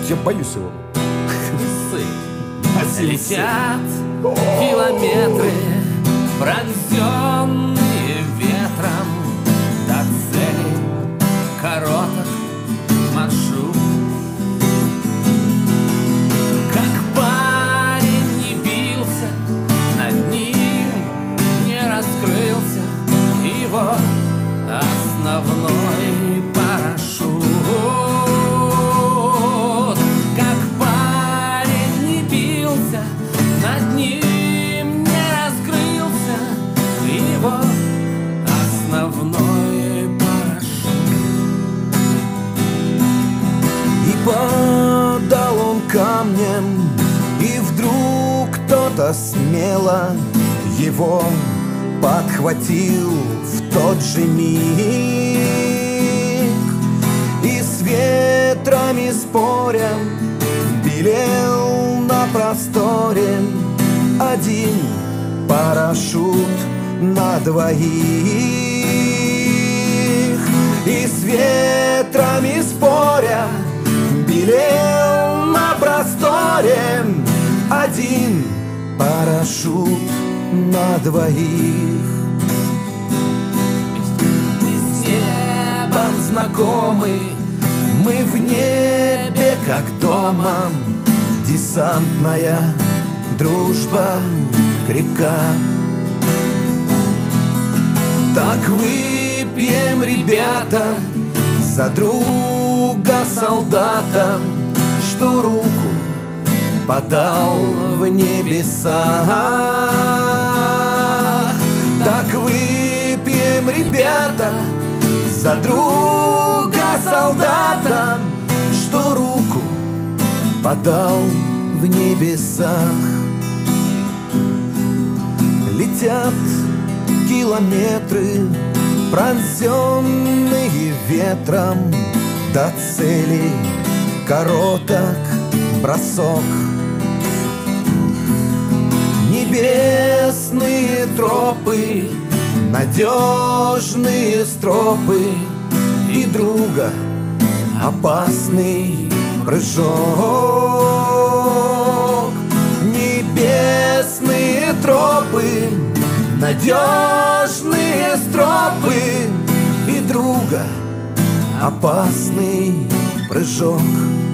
Я боюсь его. Летят километры, пронзенные ветром, до цели короток маршрут. Как парень не бился, над ним не раскрылся его основной парашют. Над ним не раскрылся его основной парашют. И падал он камнем, и вдруг кто-то смело его подхватил в тот же миг. И с ветрами споря белел на просторе один парашют на двоих. И с ветрами споря белел на просторе один парашют на двоих. С небом знакомы, мы в небе как дома, десантная дружба крепка. Так выпьем, ребята, за друга солдата, что руку подал в небеса. Так выпьем, ребята, за друга солдата, что руку подал в небесах. Летят километры, пронзенные ветром, до цели короток бросок. Небесные тропы, надежные стропы, и друга опасный прыжок. Небесные тропы, надежные стропы, и друга опасный прыжок.